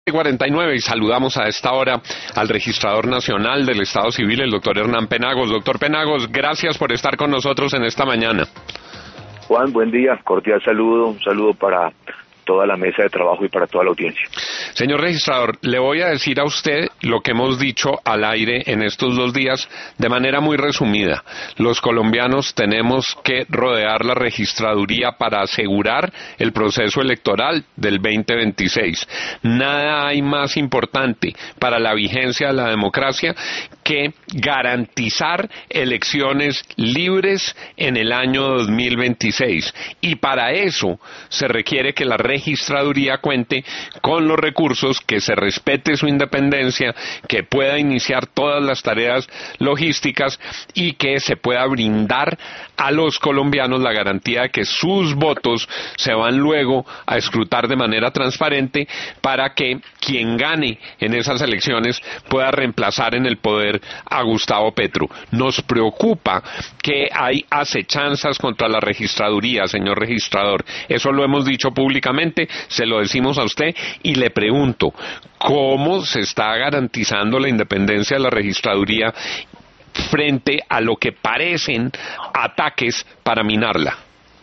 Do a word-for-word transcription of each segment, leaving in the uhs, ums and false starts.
cuarenta y nueve y saludamos a esta hora al registrador nacional del Estado Civil, el doctor Hernán Penagos. Doctor Penagos, gracias por estar con nosotros en esta mañana. Juan, buen día, cordial saludo, un saludo para toda la mesa de trabajo y para toda la audiencia. Señor registrador, le voy a decir a usted lo que hemos dicho al aire en estos dos días de manera muy resumida. Los colombianos tenemos que rodear la registraduría para asegurar el proceso electoral del veinte veintiséis. Nada hay más importante para la vigencia de la democracia que garantizar elecciones libres en el año dos mil veintiséis. Y para eso se requiere que la registraduría cuente con los recursos, que se respete su independencia, que pueda iniciar todas las tareas logísticas y que se pueda brindar a los colombianos la garantía de que sus votos se van luego a escrutar de manera transparente para que quien gane en esas elecciones pueda reemplazar en el poder a Gustavo Petro. Nos preocupa que hay acechanzas contra la registraduría, señor registrador. Eso lo hemos dicho públicamente, se lo decimos a usted y le pregunto, ¿cómo se está garantizando la independencia de la registraduría frente a lo que parecen ataques para minarla?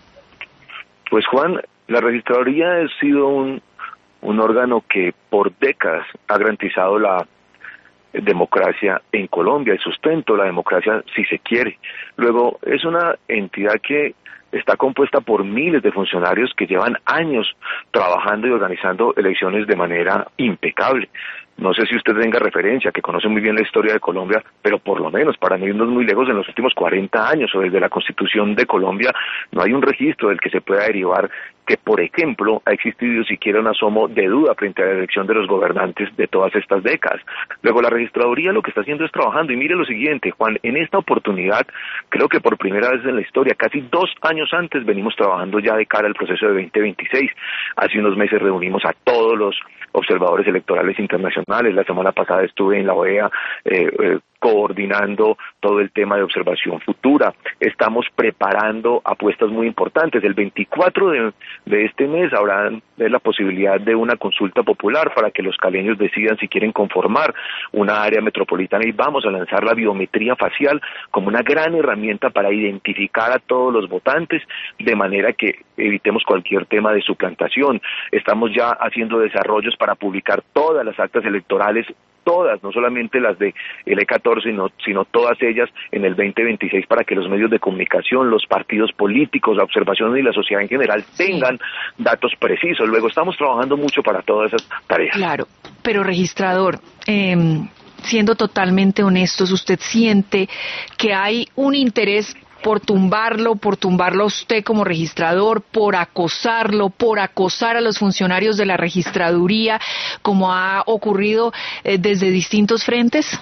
Pues Juan, la registraduría ha sido un, un órgano que por décadas ha garantizado la democracia en Colombia, el sustento de la democracia si se quiere. Luego es una entidad que está compuesta por miles de funcionarios que llevan años trabajando y organizando elecciones de manera impecable. No sé si usted tenga referencia, que conoce muy bien la historia de Colombia, pero por lo menos, para no irnos muy lejos, en los últimos cuarenta años o desde la Constitución de Colombia, no hay un registro del que se pueda derivar que, por ejemplo, ha existido siquiera un asomo de duda frente a la elección de los gobernantes de todas estas décadas. Luego, la registraduría lo que está haciendo es trabajando, y mire lo siguiente, Juan, en esta oportunidad, creo que por primera vez en la historia, casi dos años antes, venimos trabajando ya de cara al proceso de veinte veintiséis. Hace unos meses reunimos a todos los observadores electorales internacionales. La semana pasada estuve en la O E A eh, eh, coordinando todo el tema de observación futura. Estamos preparando apuestas muy importantes. El veinticuatro de, de este mes habrá la posibilidad de una consulta popular para que los caleños decidan si quieren conformar una área metropolitana, y vamos a lanzar la biometría facial como una gran herramienta para identificar a todos los votantes de manera que evitemos cualquier tema de suplantación. Estamos ya haciendo desarrollos para publicar todas las actas electorales, todas, no solamente las de el E catorce, sino, sino todas ellas en el veinte veintiséis, para que los medios de comunicación, los partidos políticos, la observación y la sociedad en general tengan datos precisos. Luego estamos trabajando mucho para todas esas tareas. Claro, pero registrador, eh, siendo totalmente honestos, ¿usted siente que hay un interés por tumbarlo, por tumbarlo a usted como registrador, por acosarlo, por acosar a los funcionarios de la registraduría, como ha ocurrido eh, desde distintos frentes?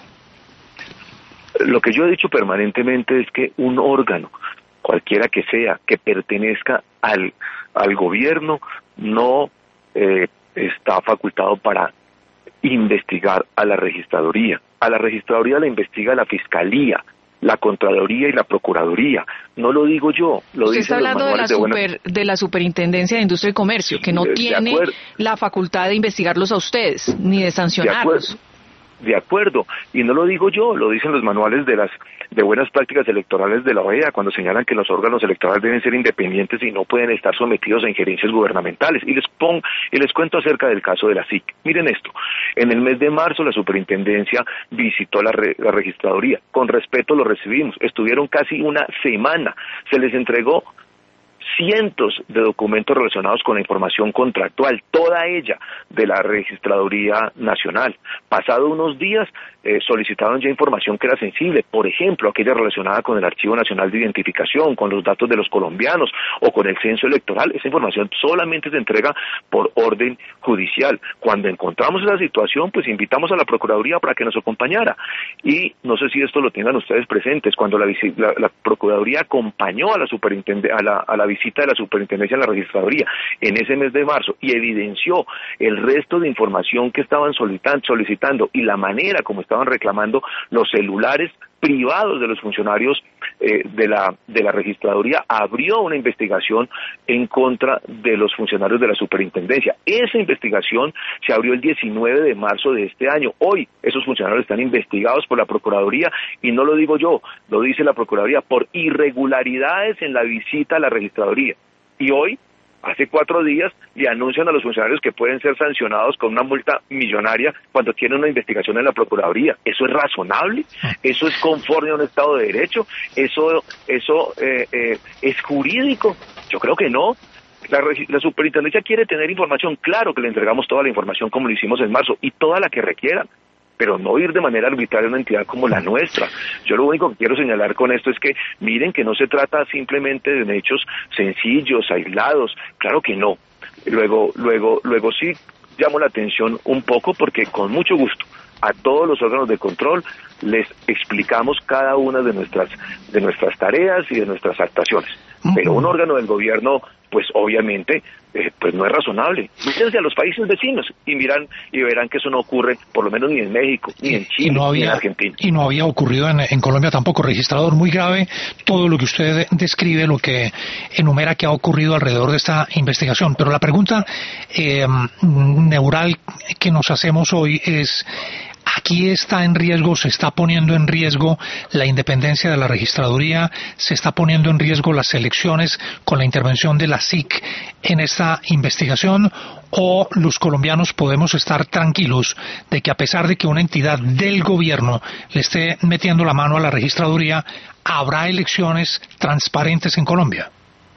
Lo que yo he dicho permanentemente es que un órgano, cualquiera que sea, que pertenezca al, al gobierno, no eh, está facultado para investigar a la registraduría. A la registraduría la investiga la Fiscalía, la Contraloría y la Procuraduría. No lo digo yo, lo Usted dicen está hablando los de la, manuales de, buena... super, de la Superintendencia de Industria y Comercio, que no de, tiene de la facultad de investigarlos a ustedes, ni de sancionarlos. De acuerdo, y no lo digo yo, lo dicen los manuales de las de buenas prácticas electorales de la O E A, cuando señalan que los órganos electorales deben ser independientes y no pueden estar sometidos a injerencias gubernamentales. Y les pongo, y les cuento acerca del caso de la S I C. Miren esto, en el mes de marzo la superintendencia visitó la, re, la registraduría, con respeto lo recibimos, estuvieron casi una semana, se les entregó cientos de documentos relacionados con la información contractual, toda ella de la Registraduría Nacional. Pasado unos días, eh, solicitaron ya información que era sensible, por ejemplo, aquella relacionada con el Archivo Nacional de Identificación, con los datos de los colombianos o con el censo electoral. Esa información solamente se entrega por orden judicial. Cuando encontramos esa situación, pues invitamos a la Procuraduría para que nos acompañara. Y no sé si esto lo tengan ustedes presentes, cuando la, la, la Procuraduría acompañó a la superintende, a la, a la visita de la superintendencia en la registraduría en ese mes de marzo y evidenció el resto de información que estaban solicitando y la manera como estaban estaban reclamando los celulares privados de los funcionarios eh, de la de la registraduría, abrió una investigación en contra de los funcionarios de la superintendencia. Esa investigación se abrió el diecinueve de marzo de este año. Hoy esos funcionarios están investigados por la Procuraduría, y no lo digo yo, lo dice la Procuraduría, por irregularidades en la visita a la registraduría. Y hoy, hace cuatro días, le anuncian a los funcionarios que pueden ser sancionados con una multa millonaria cuando tienen una investigación en la Procuraduría. ¿Eso es razonable? ¿Eso es conforme a un Estado de Derecho? ¿Eso eso eh, eh, es jurídico? Yo creo que no. La, la superintendencia quiere tener información, claro que le entregamos toda la información como lo hicimos en marzo, y toda la que requieran, pero no ir de manera arbitraria a una entidad como la nuestra. Yo lo único que quiero señalar con esto es que miren que no se trata simplemente de hechos sencillos, aislados, claro que no. Luego, luego, luego sí llamo la atención un poco, porque con mucho gusto a todos los órganos de control les explicamos cada una de nuestras de nuestras tareas y de nuestras actuaciones. Pero un órgano del gobierno, pues obviamente, eh, pues no es razonable. Mírense a los países vecinos y miran y verán que eso no ocurre, por lo menos ni en México, ni en Chile, no había, ni en Argentina. Y no había ocurrido en, en Colombia tampoco, registrador. Muy grave todo lo que usted describe, lo que enumera que ha ocurrido alrededor de esta investigación. Pero la pregunta eh, neural que nos hacemos hoy es: aquí está en riesgo, se está poniendo en riesgo la independencia de la registraduría, se está poniendo en riesgo las elecciones con la intervención de la S I C en esta investigación, o los colombianos podemos estar tranquilos de que, a pesar de que una entidad del gobierno le esté metiendo la mano a la registraduría, habrá elecciones transparentes en Colombia.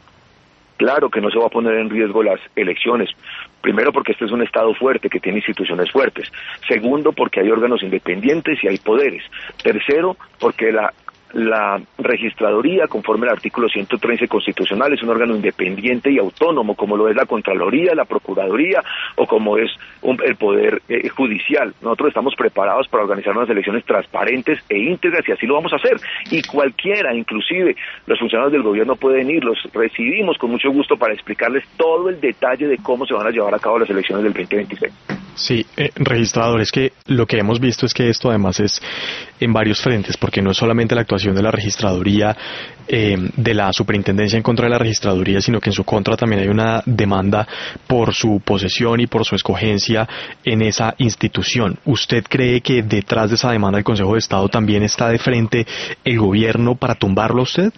Claro que no se va a poner en riesgo las elecciones. Primero, porque este es un Estado fuerte, que tiene instituciones fuertes. Segundo, porque hay órganos independientes y hay poderes. Tercero, porque la la registraduría, conforme al artículo ciento trece constitucional, es un órgano independiente y autónomo, como lo es la Contraloría, la Procuraduría, o como es un, el Poder eh, Judicial. Nosotros estamos preparados para organizar unas elecciones transparentes e íntegras, y así lo vamos a hacer. Y cualquiera, inclusive los funcionarios del gobierno, pueden ir, los recibimos con mucho gusto para explicarles todo el detalle de cómo se van a llevar a cabo las elecciones del veinte veintiséis. Sí, eh, registrador, es que lo que hemos visto es que esto además es en varios frentes, porque no es solamente la actuación de la registraduría, eh, de la superintendencia en contra de la registraduría, sino que en su contra también hay una demanda por su posesión y por su escogencia en esa institución. ¿Usted cree que detrás de esa demanda del Consejo de Estado también está de frente el gobierno para tumbarlo a usted?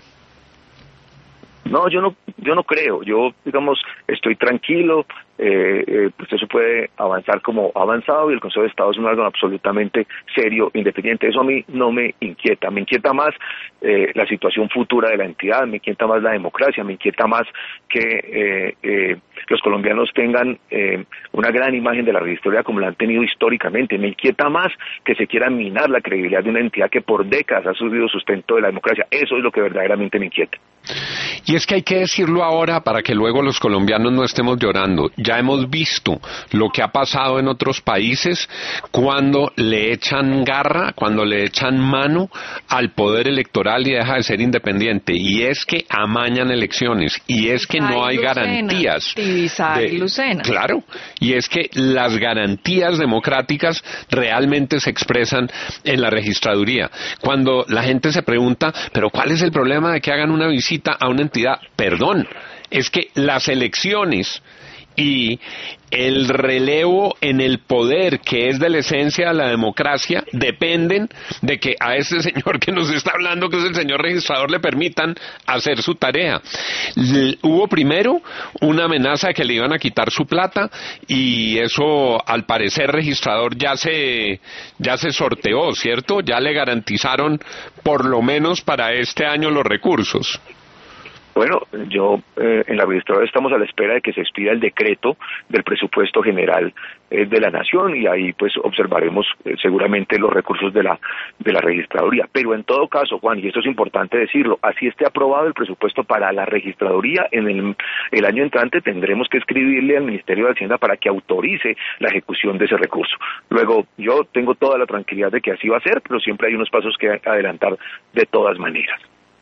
No, yo no, yo no creo. Yo, digamos, estoy tranquilo. Eh, eh, pues eso puede avanzar como ha avanzado, y el Consejo de Estado es un órgano absolutamente serio, independiente. Eso a mí no me inquieta. Me inquieta más eh, la situación futura de la entidad, me inquieta más la democracia, me inquieta más que eh, eh, los colombianos tengan eh, una gran imagen de la registraduría como la han tenido históricamente. Me inquieta más que se quiera minar la credibilidad de una entidad que por décadas ha subido sustento de la democracia. Eso es lo que verdaderamente me inquieta. Y es que hay que decirlo ahora para que luego los colombianos no estemos llorando. Ya hemos visto lo que ha pasado en otros países cuando le echan garra, cuando le echan mano al poder electoral y deja de ser independiente. Y es que amañan elecciones, y es que no hay garantías. De, claro, y es que las garantías democráticas realmente se expresan en la registraduría. Cuando la gente se pregunta, ¿pero cuál es el problema de que hagan una visita a una entidad? Perdón, es que las elecciones y el relevo en el poder, que es de la esencia de la democracia, dependen de que a ese señor que nos está hablando, que es el señor registrador, le permitan hacer su tarea. L- hubo primero una amenaza de que le iban a quitar su plata, y eso, al parecer, registrador ya se ya se sorteó, ¿cierto? Ya le garantizaron por lo menos para este año los recursos. Bueno, yo eh, en la registraduría estamos a la espera de que se expida el decreto del presupuesto general eh, de la Nación, y ahí pues observaremos eh, seguramente los recursos de la de la registraduría. Pero en todo caso, Juan, y esto es importante decirlo, así esté aprobado el presupuesto para la registraduría, en el, el año entrante tendremos que escribirle al Ministerio de Hacienda para que autorice la ejecución de ese recurso. Luego, yo tengo toda la tranquilidad de que así va a ser, pero siempre hay unos pasos que adelantar de todas maneras.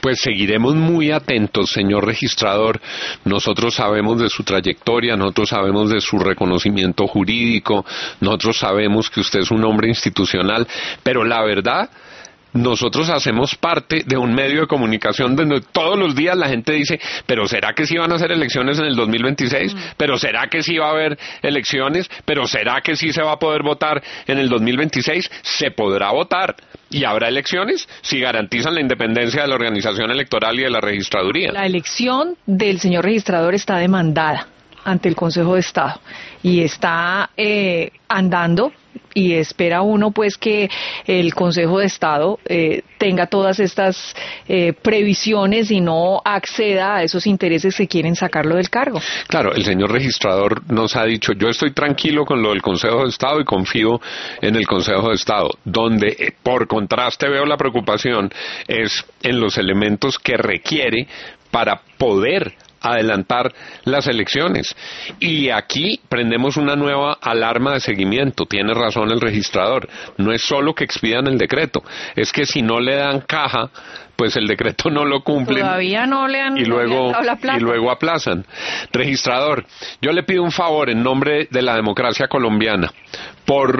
Pues seguiremos muy atentos, señor registrador. Nosotros sabemos de su trayectoria, nosotros sabemos de su reconocimiento jurídico, nosotros sabemos que usted es un hombre institucional, pero la verdad, nosotros hacemos parte de un medio de comunicación donde todos los días la gente dice, pero ¿será que sí van a hacer elecciones en el dos mil veintiséis? ¿Pero será que sí va a haber elecciones? ¿Pero será que sí se va a poder votar en el dos mil veintiséis? Se podrá votar y habrá elecciones si garantizan la independencia de la organización electoral y de la registraduría. La elección del señor registrador está demandada ante el Consejo de Estado y está eh, andando, y espera uno pues que el Consejo de Estado eh, tenga todas estas eh, previsiones y no acceda a esos intereses que quieren sacarlo del cargo. Claro, el señor registrador nos ha dicho, yo estoy tranquilo con lo del Consejo de Estado y confío en el Consejo de Estado. Donde eh, por contraste veo la preocupación es en los elementos que requiere para poder adelantar las elecciones. Y aquí prendemos una nueva alarma de seguimiento. Tiene razón el registrador. No es solo que expidan el decreto, es que si no le dan caja, pues el decreto no lo cumplen. Todavía no le han, y luego, no le han dado la plata. Y luego aplazan. Registrador, yo le pido un favor en nombre de la democracia colombiana. Por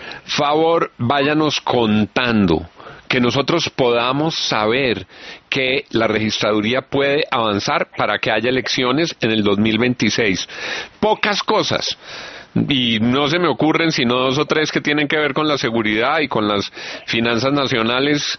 favor, váyanos contando, que nosotros podamos saber que la registraduría puede avanzar para que haya elecciones en el dos mil veintiséis. Pocas cosas, y no se me ocurren sino dos o tres que tienen que ver con la seguridad y con las finanzas nacionales.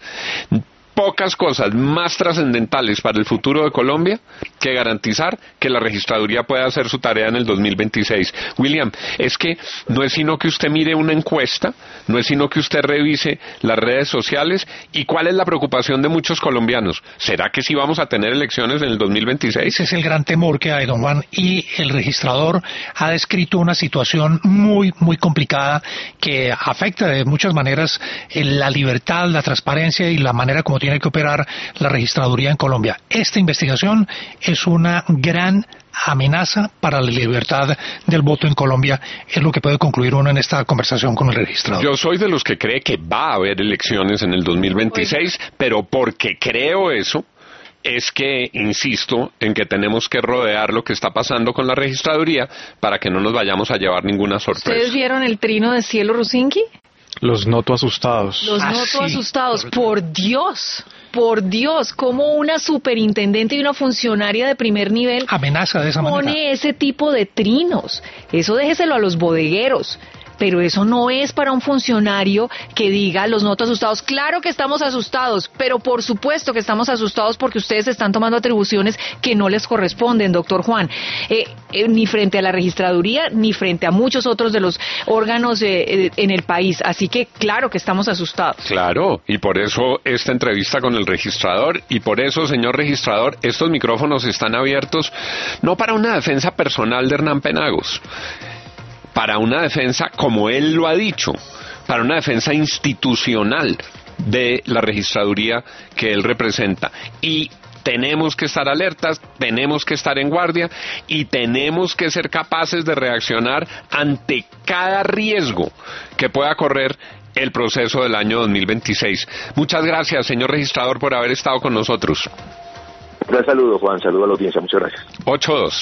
Pocas cosas más trascendentales para el futuro de Colombia que garantizar que la registraduría pueda hacer su tarea en el dos mil veintiséis. William, es que no es sino que usted mire una encuesta, no es sino que usted revise las redes sociales. ¿Y cuál es la preocupación de muchos colombianos? ¿Será que sí vamos a tener elecciones en el dos mil veintiséis? Ese es el gran temor que hay, don Juan, y el registrador ha descrito una situación muy, muy complicada que afecta de muchas maneras la libertad, la transparencia y la manera como tiene que operar la registraduría en Colombia. Esta investigación es una gran amenaza para la libertad del voto en Colombia, es lo que puede concluir uno en esta conversación con el registrador. Yo soy de los que cree que va a haber elecciones en el dos mil veintiséis, pero porque creo eso, es que insisto en que tenemos que rodear lo que está pasando con la registraduría para que no nos vayamos a llevar ninguna sorpresa. ¿Ustedes vieron el trino de Cielo Rusinki? Los noto asustados. Los Ah, noto sí. asustados. Por Dios, por Dios, como una superintendente y una funcionaria de primer nivel Amenaza de esa pone manera. ese tipo de trinos. Eso déjeselo a los bodegueros. Pero eso no es para un funcionario que diga, los noto asustados. Claro que estamos asustados, pero por supuesto que estamos asustados porque ustedes están tomando atribuciones que no les corresponden, doctor Juan. Eh, eh, ni frente a la registraduría, ni frente a muchos otros de los órganos eh, eh, en el país. Así que claro que estamos asustados. Claro, y por eso esta entrevista con el registrador, y por eso, señor registrador, estos micrófonos están abiertos no para una defensa personal de Hernán Penagos, para una defensa, como él lo ha dicho, para una defensa institucional de la registraduría que él representa. Y tenemos que estar alertas, tenemos que estar en guardia y tenemos que ser capaces de reaccionar ante cada riesgo que pueda correr el proceso del año dos mil veintiséis. Muchas gracias, señor registrador, por haber estado con nosotros. Un saludo, Juan, saludo a la audiencia, muchas gracias. ocho dos.